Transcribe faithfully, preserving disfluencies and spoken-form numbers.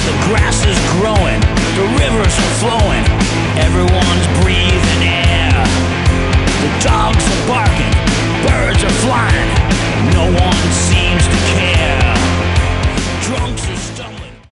The grass is growing, the river's flowing, everyone's breathing in.